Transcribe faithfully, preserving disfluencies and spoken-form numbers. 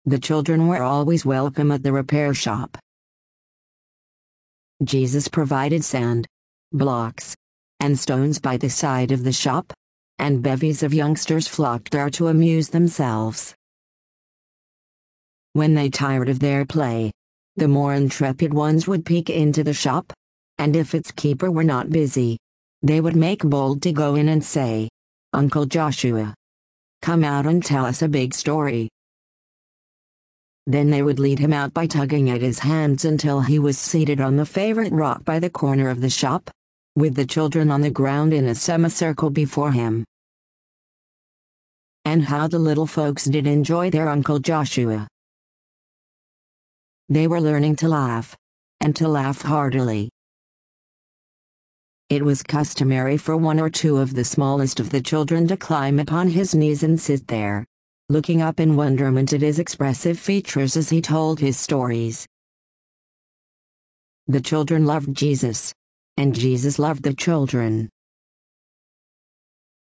The children were always welcome at the repair shop. Jesus provided sand, blocks, and stones by the side of the shop, and bevies of youngsters flocked there to amuse themselves. When they tired of their play, the more intrepid ones would peek into the shop, and if its keeper were not busy, they would make bold to go in and say, "Uncle Joshua, come out and tell us a big story." Then they would lead him out by tugging at his hands until he was seated on the favorite rock by the corner of the shop, with the children on the ground in a semicircle before him. And how the little folks did enjoy their Uncle Joshua! They were learning to laugh, and to laugh heartily. It was customary for one or two of the smallest of the children to climb upon his knees and sit there, looking up in wonderment at his expressive features as he told his stories. The children loved Jesus, and Jesus loved the children.